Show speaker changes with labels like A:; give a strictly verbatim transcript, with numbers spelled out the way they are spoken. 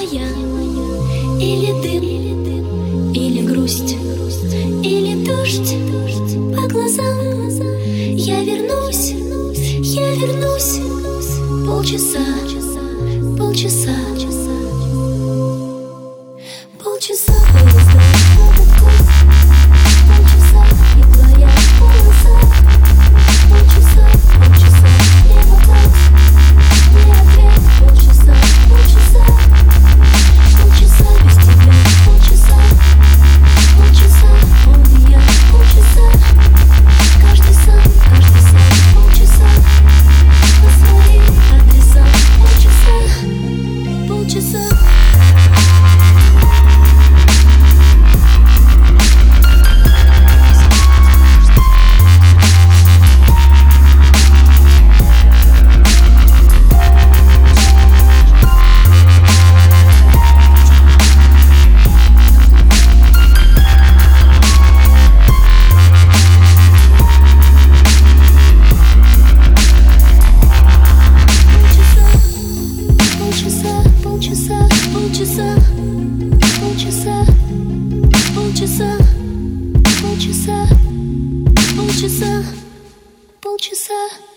A: моя, или дым, или грусть, или дождь по глазам. Я вернусь, я вернусь. Полчаса, полчаса, полчаса. Полчаса, и твоя полоса. Полчаса, полчаса, не вопрос, не ответ. Полчаса, полчаса, полчаса без тебя. Полчаса, полчаса, он и я. Полчаса, каждый сам, каждый сам. Полчаса, по своим адресам. Полчаса, полчаса. Полчаса, полчаса, полчаса, полчаса, полчаса, полчаса, полчаса.